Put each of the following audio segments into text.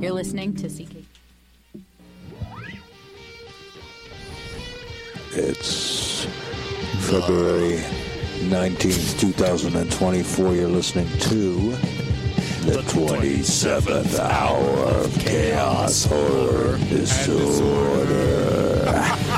You're listening to CK. It's February 19th, 2024. You're listening to the 27th hour of Chaos Horror Disorder.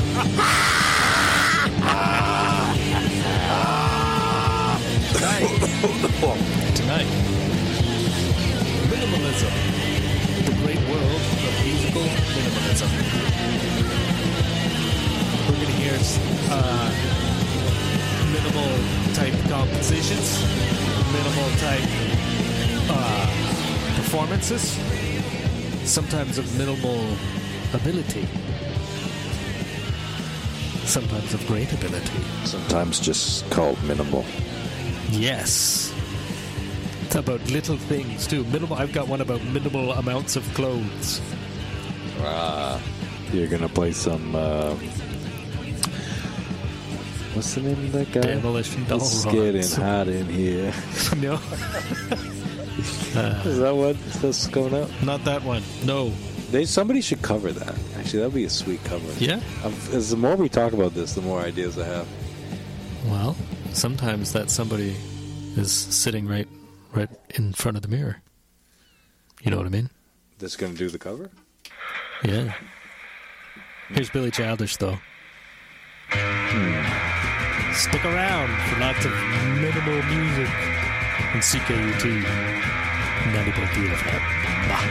Tonight, minimalism. The great world of musical minimalism. We're going to hear minimal type compositions, minimal type performances, sometimes of minimal ability, sometimes of great ability. Sometimes just called minimal. Yes. It's about little things too. Minimal. I've got one about minimal amounts of clothes. You're gonna play some. What's the name of that guy? Demolition Doll. It's getting hot in here. No. Is that what that's coming up? Not that one. No. Somebody should cover that. Actually, that'd be a sweet cover. Yeah. As the more we talk about this, the more ideas I have. Well, sometimes that somebody is sitting right in front of the mirror. You know what I mean? That's going to do the cover? Yeah. Here's Billy Childish, though. Stick around for lots of minimal music on CKUT 90.3 FM. Bye.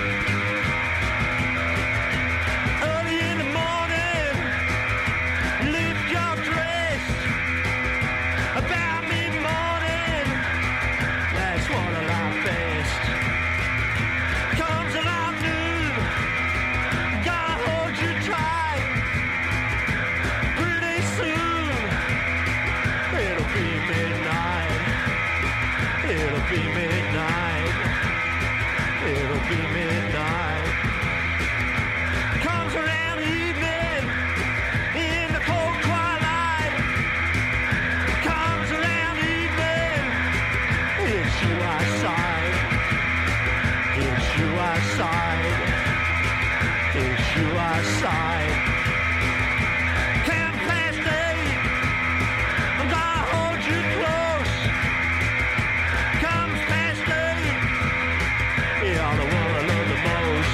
Yeah, the one I love the most.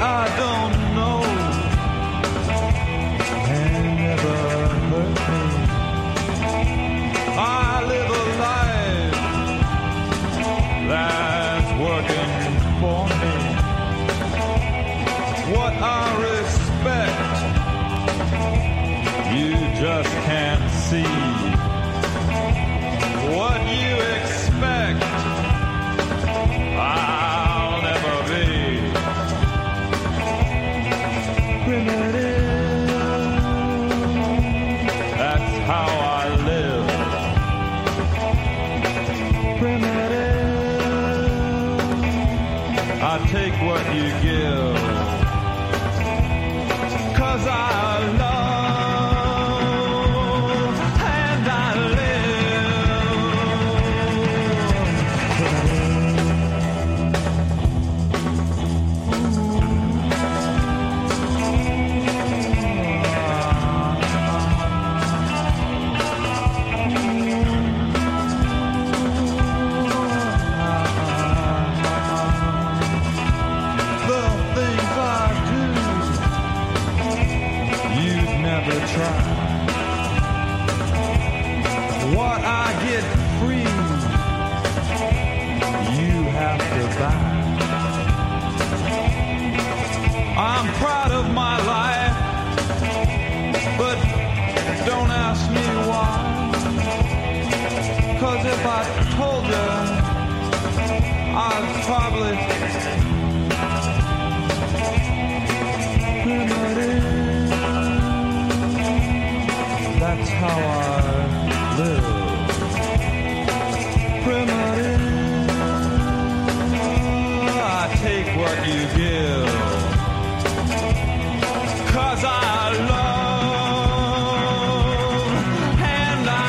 I don't know can never hurt me. I live a life that's working for me. What I respect, you just can't see. What you expect, I'll never be. Primitive, that's how I live. Primitive, I take what you give. 'Cause I love and I the things I do, you'd never try. What I get free, you have to buy. I'm proud of my life, but don't ask me why. 'Cause if I told you, I'd probably that's how I live. Primitive, I take what you give. 'Cause I love and I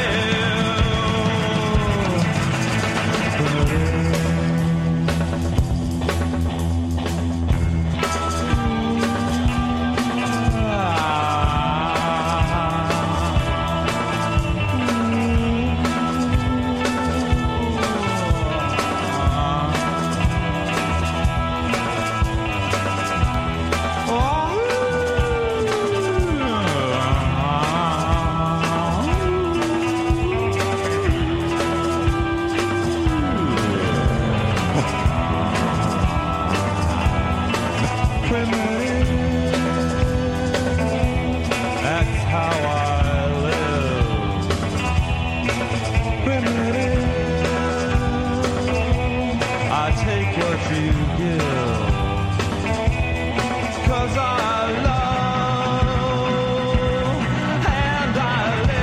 that's how I live. Primitive, I take what you give. 'Cause I love and I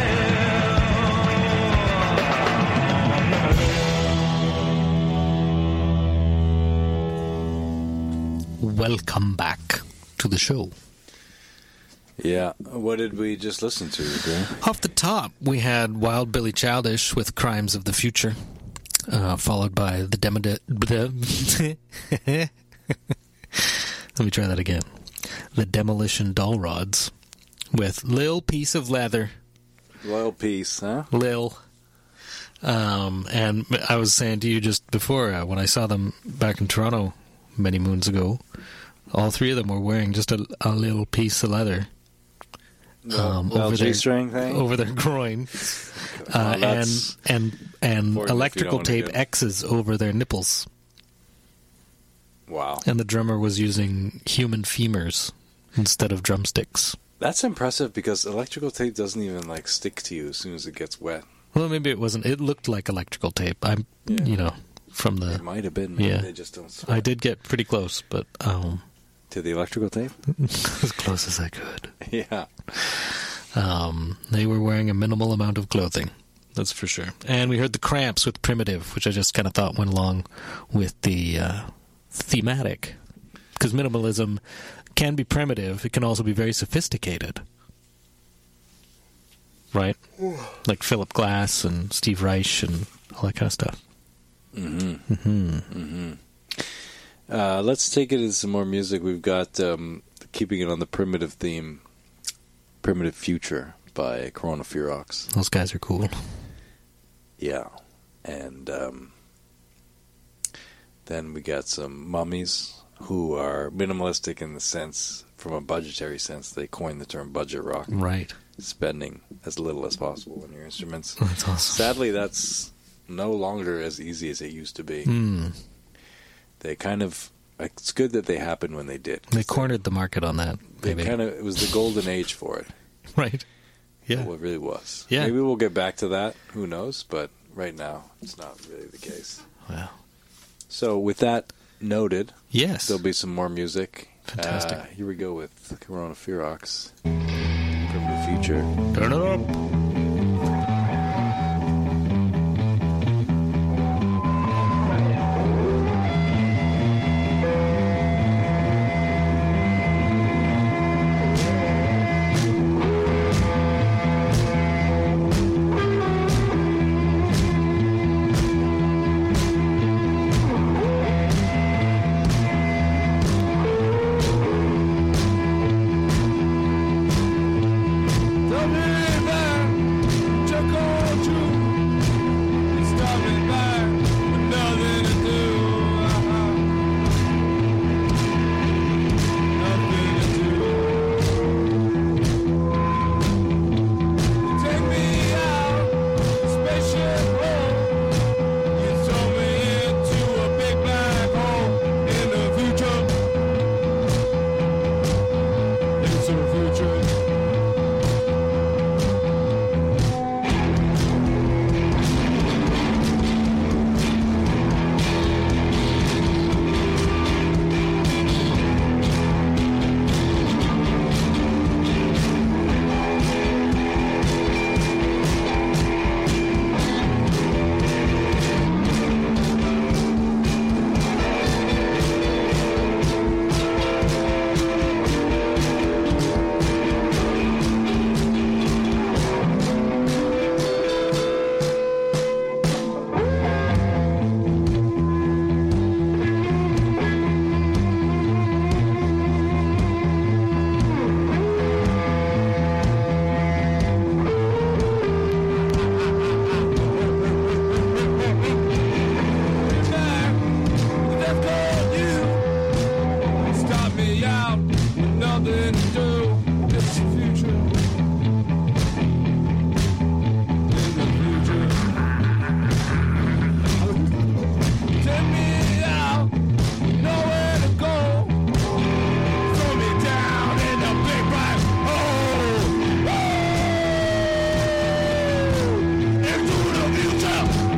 live. Welcome back to the show. Yeah. What did we just listen to, Graham? Off the top, we had Wild Billy Childish with Crimes of the Future, followed by the Let me try that again. The Demolition Doll Rods with Lil Piece of Leather. Loyal Peace, huh? Lil. And I was saying to you just before, when I saw them back in Toronto many moons ago, all three of them were wearing just a little piece of leather. Little G-string thing? Over their groin. Well, and electrical if you don't tape X's over their nipples. Wow. And the drummer was using human femurs instead of drumsticks. That's impressive because electrical tape doesn't even like stick to you as soon as it gets wet. Well, maybe it wasn't. It looked like electrical tape. From the... It might have been. Maybe Yeah. they just don't sweat. I did get pretty close, but... To the electrical tape? as close as I could. Yeah. They were wearing a minimal amount of clothing. That's for sure. And we heard the Cramps with Primitive, which I just kind of thought went along with the thematic. Because minimalism can be primitive. It can also be very sophisticated. Right? Like Philip Glass and Steve Reich and all that kind of stuff. Mm-hmm. Mm-hmm. Mm-hmm. Let's take it into some more music. We've got, keeping it on the primitive theme, Primitive Future by Corona Ferox. Those guys are cool. Yeah. And then we got some Mummies, who are minimalistic in the sense, from a budgetary sense, they coined the term budget rock. Right. Spending as little as possible on your instruments. That's awesome. Sadly, that's no longer as easy as it used to be. They kind of, it's good that they happened when they did. They cornered the market on that. Maybe. It was the golden age for it. Right. Yeah. Well, it really was. Yeah. Maybe we'll get back to that. Who knows? But right now, it's not really the case. Wow. So with that noted, yes, there'll be some more music. Fantastic. Here we go with Corona Ferox from the future. Turn it up. Tell me that you're going to stop me back with nothing to do. Nothing to do. You take me out, spaceship roll. You throw me into a big black hole in the future. It's the future. Stop me out, nothing to do. It's the future. In the future. Take me out, nowhere to go. Throw me down in the big black hole. Woo! Into the future.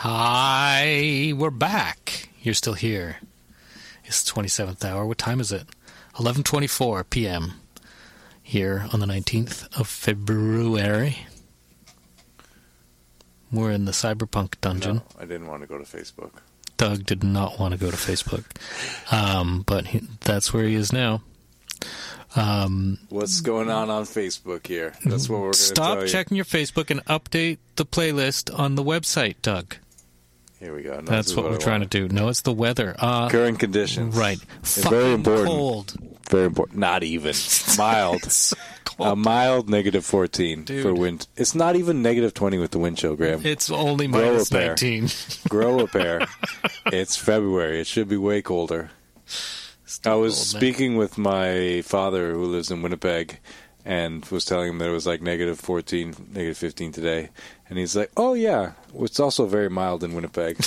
Hi, we're back. You're still here. It's the 27th hour. What time is it? 11:24 p.m. here on the 19th of February. We're in the cyberpunk dungeon. No, I didn't want to go to Facebook. Doug did not want to go to Facebook, but that's where he is now. What's going on Facebook here? That's what we're going to tell Stop you. checking your Facebook and update the playlist on the website, Doug. Here we go. No, That's what we're trying to do. No, it's the weather. Current conditions. Right. It's Fucking very important. cold. Very important. Not even. Mild. It's A cold. mild -14 Dude. for wind. It's not even -20 with the wind chill, Graham. It's only Grow minus a pair. 19. Grow a pair. It's February. It should be way colder. Still I was cold, man. speaking with my father who lives in Winnipeg and was telling him that it was like -14, -15 today. And he's like, oh, yeah, it's also very mild in Winnipeg.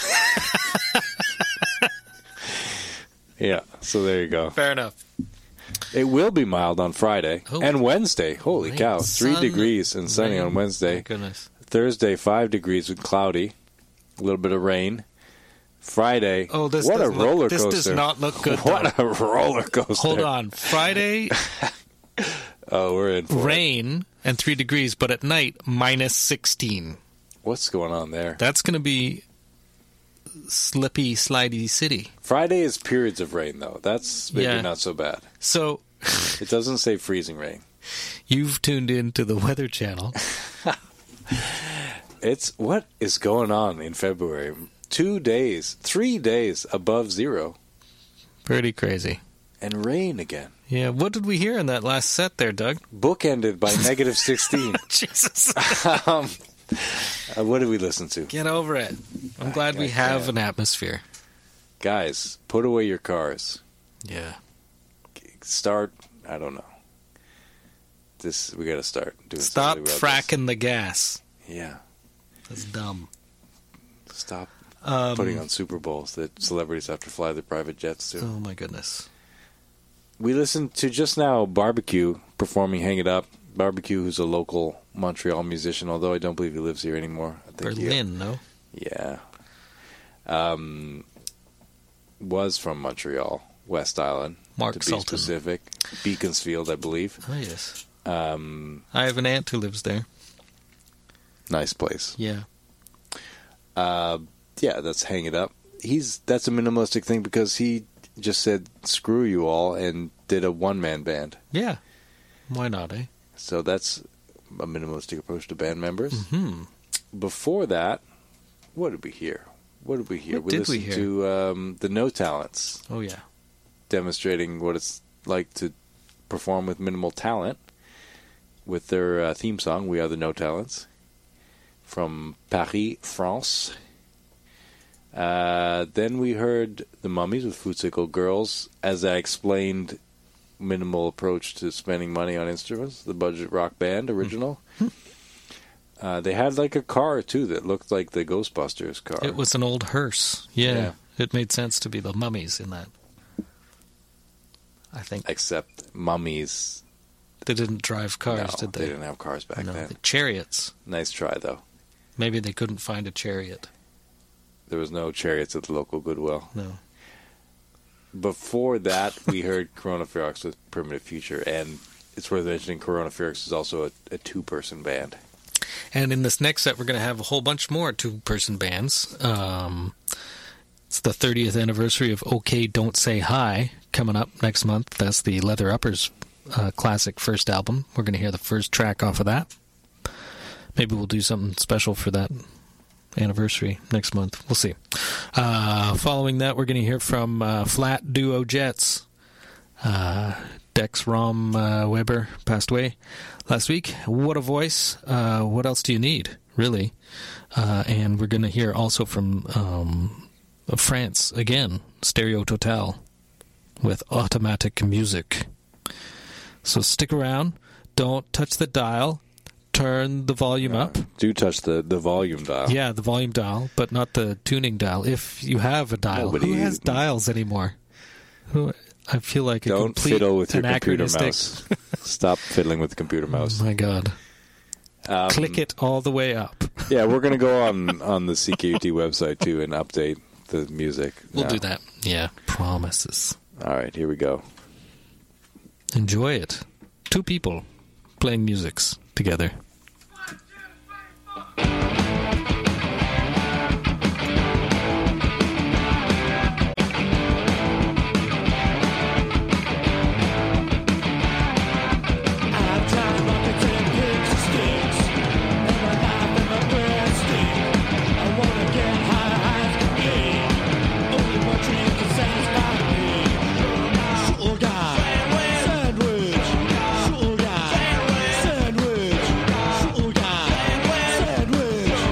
Yeah, so there you go. Fair enough. It will be mild on Friday Oh. and Wednesday. Holy Rain, cow. 3 sun, degrees and sunny rain. on Wednesday. My goodness. Thursday, 5 degrees with cloudy. A little bit of rain. Friday, Oh, this what a does look- roller this coaster. does not look good, What a roller coaster. Hold on. Friday, Oh, we're in for it. rain and 3 degrees, but at night, minus 16. What's going on there? That's going to be slippy, slidey city. Friday is periods of rain, though. That's maybe Yeah. not so bad. So It doesn't say freezing rain. you've tuned in to the Weather Channel. It's what is going on in February? 3 days above zero, Pretty crazy. and rain again. Yeah, what did we hear in that last set there, Doug? Bookended by -16. Jesus. What did we listen to? Get over it. I'm glad we have an atmosphere. Guys, put away your cars. Yeah. Start, I don't know. We got to start doing Stop something about fracking the gas. this. Yeah. That's dumb. Stop putting on Super Bowls that celebrities have to fly their private jets to. Oh, my goodness. We listened to just now Barbecue performing Hang It Up. Barbecue, who's a local Montreal musician, although I don't believe he lives here anymore. I think Berlin, no? Yeah. Was from Montreal, West Island. Mark to be Sultan. specific. Beaconsfield, I believe. Oh, yes. I have an aunt who lives there. Nice place. Yeah. Yeah, that's Hang It Up. That's a minimalistic thing because he just said screw you all and did a one-man band. Yeah. Why not, eh? So that's a minimalistic approach to band members. Hmm. Before that, what did we hear? What did we listened hear? to the No Talents Oh, yeah. demonstrating what it's like to perform with minimal talent with their theme song, We Are the No Talents, from Paris, France. Then we heard The Mummies with Footsicle Girls. As I explained, minimal approach to spending money on instruments, the budget rock band original. They had like a car, too, that looked like the Ghostbusters car. It was an old hearse. Yeah. Yeah. It made sense to be the mummies in that. I think. Except Mummies. They didn't drive cars, No, did they? they didn't have cars back No, then. the chariots. Nice try, though. Maybe they couldn't find a chariot. There was no chariots at the local Goodwill. No. Before that, we heard Corona Ferox with Primitive Future, and it's worth mentioning Corona Ferox is also a two-person band. And in this next set, we're going to have a whole bunch more two-person bands. It's the 30th anniversary of OK Don't Say Hi coming up next month. That's the Leather Uppers classic first album. We're going to hear the first track off of that. Maybe we'll do something special for that anniversary next month. We'll see. Following that, we're going to hear from Flat Duo Jets. Dex Rom Weber passed away last week. What a voice. What else do you need, really? And we're going to hear also from France again, Stereo Total with Automatic Music. So stick around. Don't touch the dial. Turn the volume up. Do touch the volume dial. Yeah, the volume dial, but not the tuning dial. If you have a dial, Nobody who has dials anymore? I feel like a Don't complete fiddle with your computer anachronistic. mouse. Stop fiddling with the computer mouse. Oh my God. Click it all the way up. Yeah, we're going to go on the CKUT website, too, and update the music. We'll do that. Yeah, promises. All right, here we go. Enjoy it. 2 people playing musics together. Sandwich,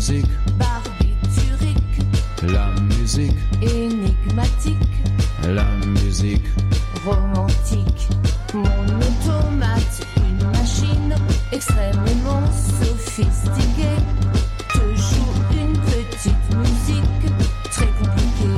musique, barbiturique, la musique, énigmatique, la musique, romantique. Mon automate, une machine extrêmement sophistiquée, te joue une petite musique très compliquée.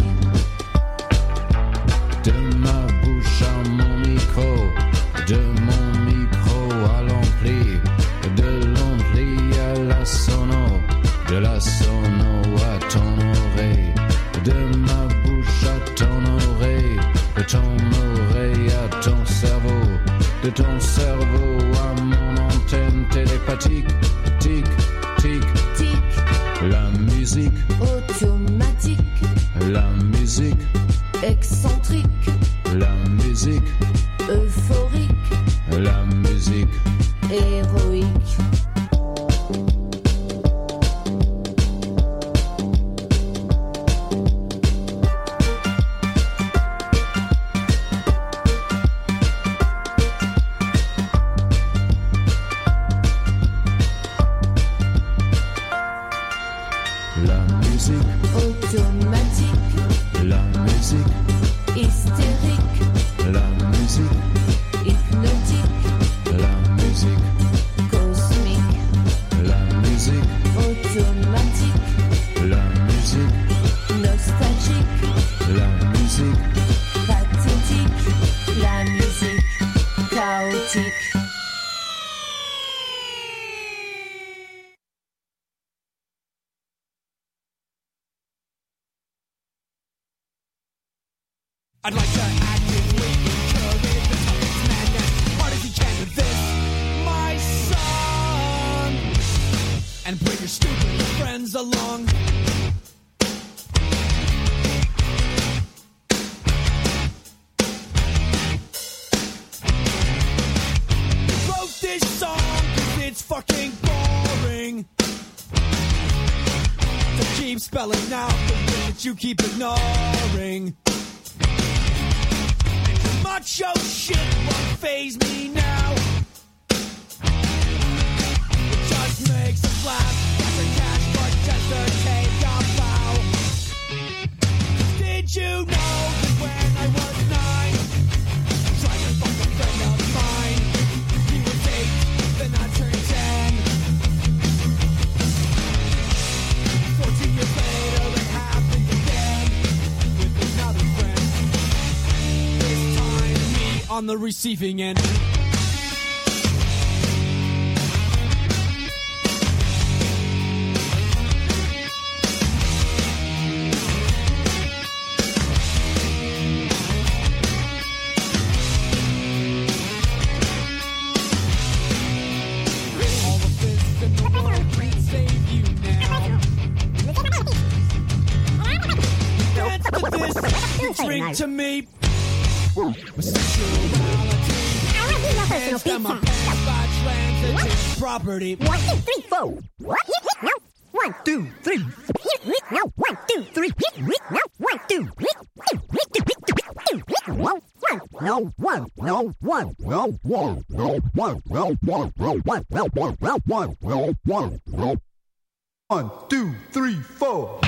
de ma bouche à mon micro, de mon micro à l'ampli, de l'ampli à la sono, de la sono à ton oreille, de ma bouche à ton oreille, de ton oreille à ton cerveau, de ton cerveau à mon antenne télépathique, tic, tic, Tic, la musique, automatique, la musique, excentrique, la musique, euphorique, la musique. héroïque. La musique, Automatique, la musique, hystérique, la musique, hypnotique, la musique, cosmique, la musique, automatique, la musique, nostalgique, la musique, pathétique, la musique chaotique. I'd like to actively encourage the toughest man as hard as he can with this, my song. And bring your stupid friends along. Wrote this song 'cause it's fucking boring to keep spelling out the word that you keep ignoring. Macho shit won't faze me now. It just makes us laugh. That's a cash, but just to take a bow. Did you know that when I was 9, I tried to fuck a friend of mine? He was 8, then I turned 10. 14 years later, it happened again with another friend. This time, me on the receiving end. All of this in the world can't save you now. That's the this you drink to me. Sexuality. Hands down my pants by transitive property. 1, 2, 3, 4. What? No. 1, 2, 3. No. 1, 2, 3. No. 1, 2. No. 1. No. 1. No. 1. No. 1. No. 1. No. 1. No. 1. No. 1. No. 1. No. 1. No. 1, 2, 3, 4.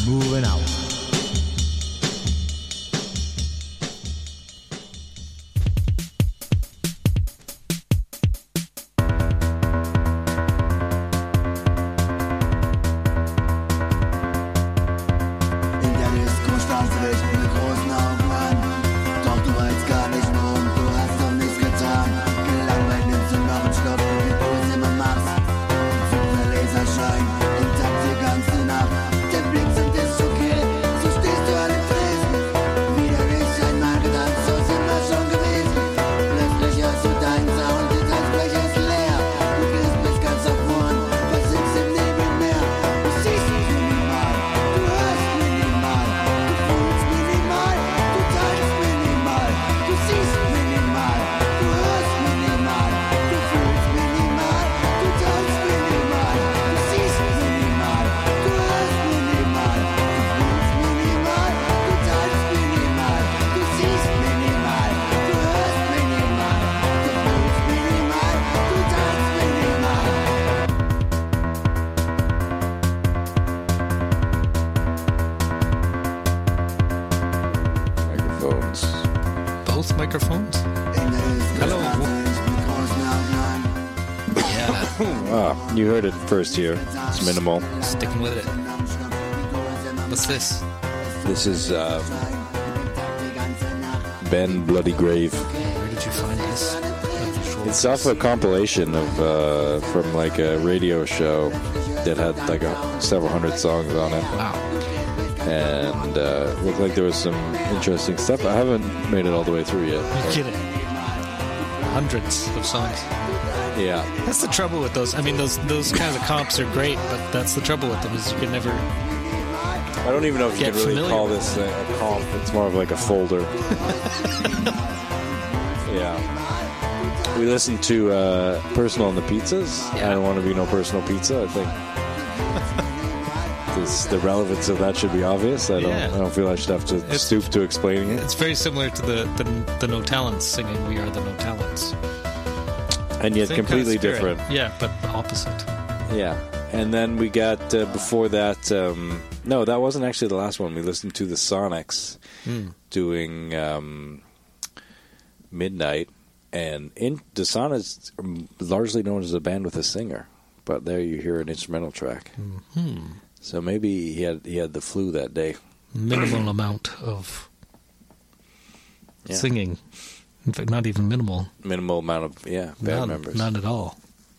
moving out. In der Disco starrst du dich mit großen Augen an. Doch du weißt gar nicht warum, du hast doch nichts getan. Gelangweilt nimmst du noch einen Schluck, wie du es immer machst. Der Laserschein intakt die ganze Nacht. Der Blick zum Disco geht, so stehst du an den Tresen. Wieder nicht einmal gedacht, so sind wir schon gewesen. Plötzlich hörst du deinen Sound, die Tanzfläche ist leer. Du gehst bis ganz nach vorn, versinkst im Nebelmeer. Du siehst mich minimal, du hörst minimal, du fühlst minimal, du tanzt minimal, du siehst minimal, du hörst minimal, du fühlst minimal, du tanzt minimal, du siehst minimal, du hörst minimal, du fühlst minimal, du tanzt minimal, du siehst minimal, du hörst minimal, du fühlst minimal, du tanzt minimal. Microphones. Both microphones? Hello. Ah, you heard it first here. It's minimal. Sticking with it. What's this? This is Ben Bloody Grave. Where did you find this? It's off a compilation of from like a radio show that had like several hundred songs on it, Wow. and looked like there was some interesting stuff. I haven't made it all the way through yet. You're kidding. Hundreds of songs. Yeah, That's the trouble with those. I mean, those kinds of comps are great, but that's the trouble with them is you can never. I don't even know if you Get can really familiar call with this a comp. It's more of like a folder. Yeah. We listened to Personal and the Pizzas. Yeah. I don't want to be no personal pizza. I think the relevance of that should be obvious. I don't feel I should have to stoop to explaining it. It's very similar to the No Talents singing "We Are the No Talents." And yet Same kind of completely spirit. different. Yeah, but opposite. Yeah. And then we got, before that, no, that wasn't actually the last one. We listened to the Sonics doing Midnight. And the Sonics are largely known as a band with a singer. But there you hear an instrumental track. Mm-hmm. So maybe he had the flu that day. Minimal amount of Yeah. singing. In fact, not even minimal. Minimal amount of, band members. None at all.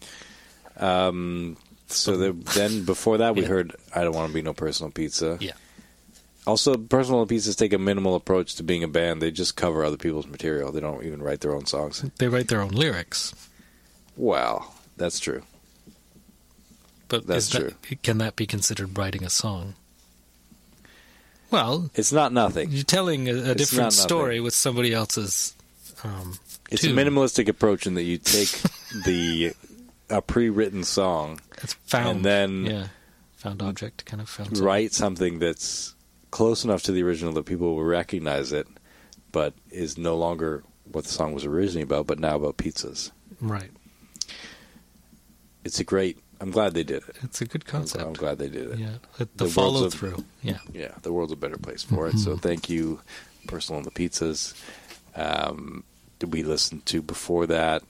So then before that, we heard I Don't Want to Be No Personal Pizza. Yeah. Also, Personal Pizzas take a minimal approach to being a band. They just cover other people's material. They don't even write their own songs. They write their own lyrics. Wow, that's true. But That's true. Can that be considered writing a song? Well, It's not nothing. you're telling a It's different not nothing. story with somebody else's. It's tune. a minimalistic approach in that you take a pre-written song, It's found. and then yeah, found object kind of found. song. write something that's close enough to the original that people will recognize it, but is no longer what the song was originally about, but now about pizzas. Right. It's a great. I'm glad they did it. It's a good concept. I'm glad they did it. Yeah, the The world's follow a- through. Yeah. Yeah, the world's a better place for it. So thank you, Personal and the Pizzas. Did we listen to before that?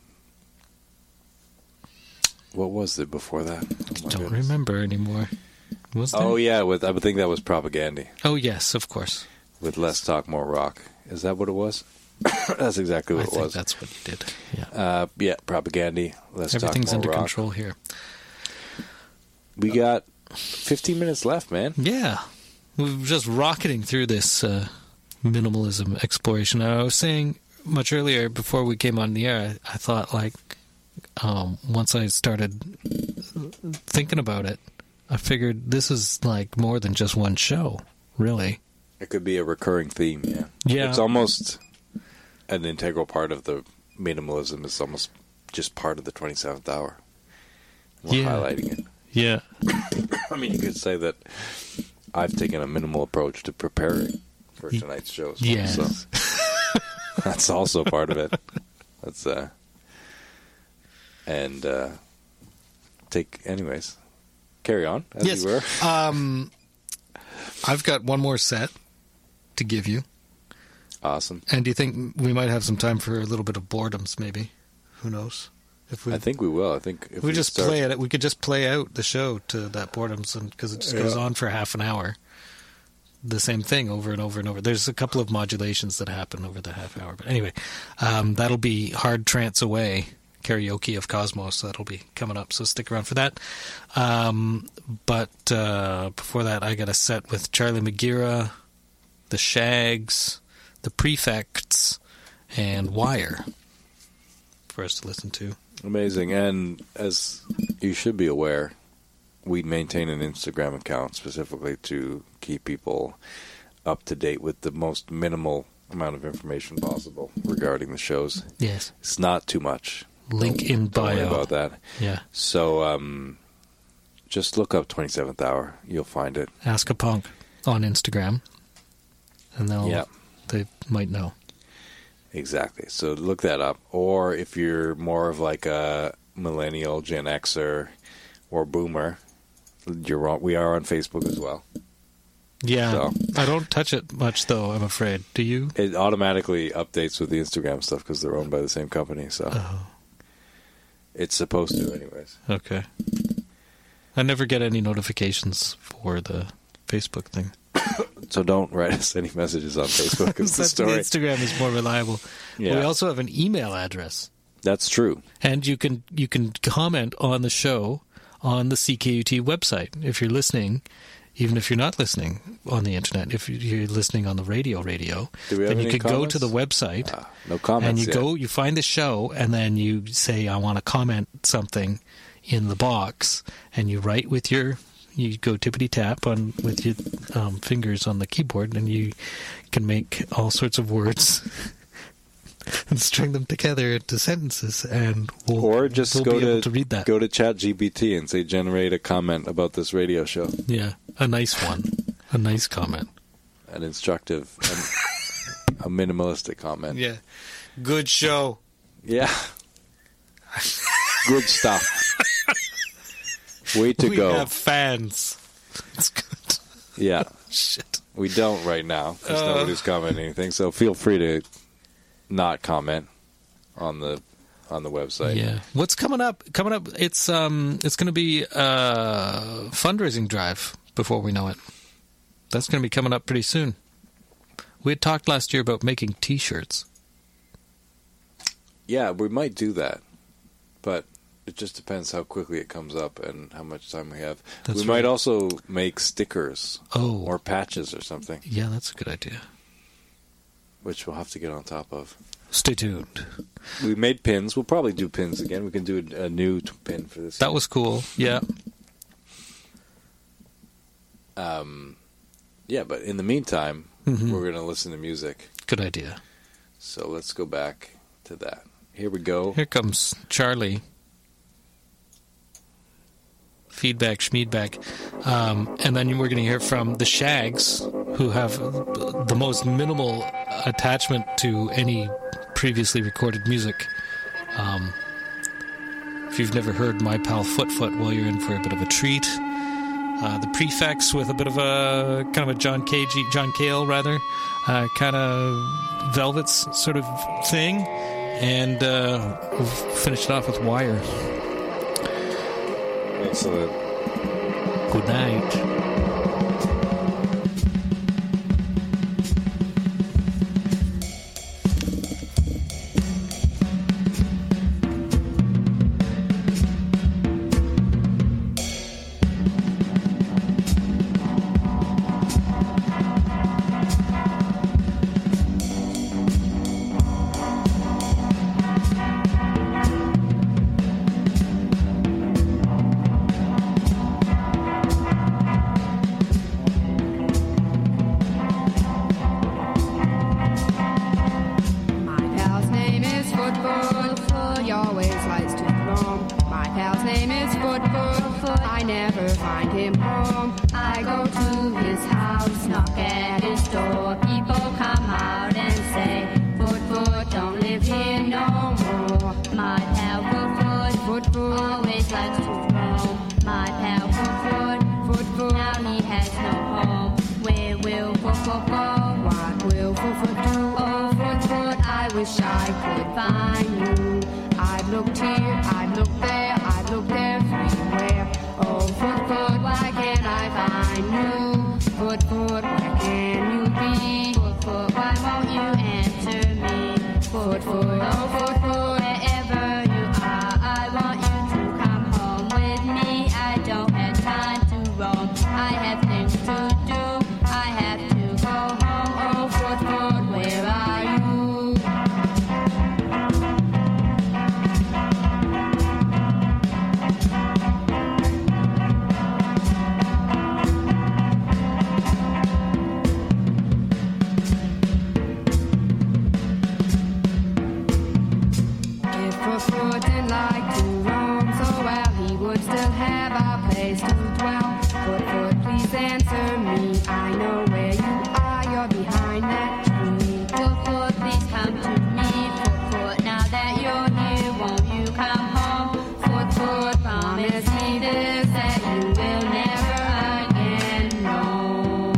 What was it before that? Oh, my Don't goodness. remember anymore. Was there? Oh yeah, I would think that was Propaganda Oh yes, of course. with Less Talk More Rock. Is that what it was? That's exactly I what it think was. that's what you did. Yeah. Yeah, Propaganda. Less Everything's Talk under More Rock. control here. We got 15 minutes left, man. Yeah, we're just rocketing through this minimalism exploration. I was saying much earlier before we came on the air, I thought like once I started thinking about it, I figured this is like more than just one show, really. It could be a recurring theme. Yeah. Yeah. It's almost an integral part of the minimalism. It's almost just part of the 27th hour. We're Yeah. highlighting it. Yeah. I mean, you could say that I've taken a minimal approach to preparing for tonight's show. As well, Yes. So that's also part of it. That's anyways, carry on as Yes. you were. I've got one more set to give you. Awesome. And do you think we might have some time for a little bit of boredoms, maybe? Who knows? If I think we will. I think if we just play it, we could just play out the show to that boredoms, because it just goes on for half an hour. The same thing over and over and over. There's a couple of modulations that happen over the half hour. But anyway, that'll be Hard Trance Away, Karaoke of Cosmos. That'll be coming up, so stick around for that. But before that, I got a set with Charlie Magira, The Shags, The Prefects, and Wire for us to listen to. Amazing. And as you should be aware, we maintain an Instagram account specifically to keep people up to date with the most minimal amount of information possible regarding the shows. Yes. It's not too much. Link in bio. Don't worry about that. Yeah. So just look up 27th Hour. You'll find it. Ask a Punk on Instagram, and they might know. Exactly. So look that up. Or if you're more of like a millennial, Gen Xer, or boomer, you're wrong. We are on Facebook as well. Yeah. So, I don't touch it much, though, I'm afraid. Do you? It automatically updates with the Instagram stuff because they're owned by the same company. So it's supposed to anyways. Okay. I never get any notifications for the Facebook thing. So don't write us any messages on Facebook. It's the story. Instagram is more reliable. Yeah. We also have an email address. That's true. And you can comment on the show on the CKUT website if you're listening, even if you're not listening on the internet. If you're listening on the radio, Do we have then you any could go to the comments? website. No comments. And you find the show, and then you say, I want to comment something in the box, and you write with you go tippity tap with your fingers on the keyboard, and you can make all sorts of words and string them together into sentences, and we'll be able to read that. Go to ChatGPT and say generate a comment about this radio show. Yeah, a nice one, a nice comment, an instructive, a minimalistic comment. Yeah, good show. Yeah, good stuff. Way to we go. We have fans. That's good. Yeah. Shit. We don't right now because nobody's commenting anything. So feel free to not comment on the website. Yeah. What's coming up? It's going to be a fundraising drive before we know it. That's going to be coming up pretty soon. We had talked last year about making T-shirts. Yeah, we might do that, but it just depends how quickly it comes up and how much time we have. We might also make stickers or patches or something. Yeah, that's a good idea. Which we'll have to get on top of. Stay tuned. We made pins. We'll probably do pins again. We can do a new pin for this. That was cool. Yeah. Yeah, but in the meantime, we're going to listen to music. Good idea. So let's go back to that. Here we go. Here comes Charlie. Feedback, schmeedback. And then we're going to hear from the Shags, who have the most minimal attachment to any previously recorded music. If you've never heard My Pal Foot, well, you're in for a bit of a treat. The Prefects with a bit of a kind of a John Cale rather, kind of Velvets sort of thing. And we'll finish it off with Wire. Excellent. Good night. Now he has no home. answers that you will never again know.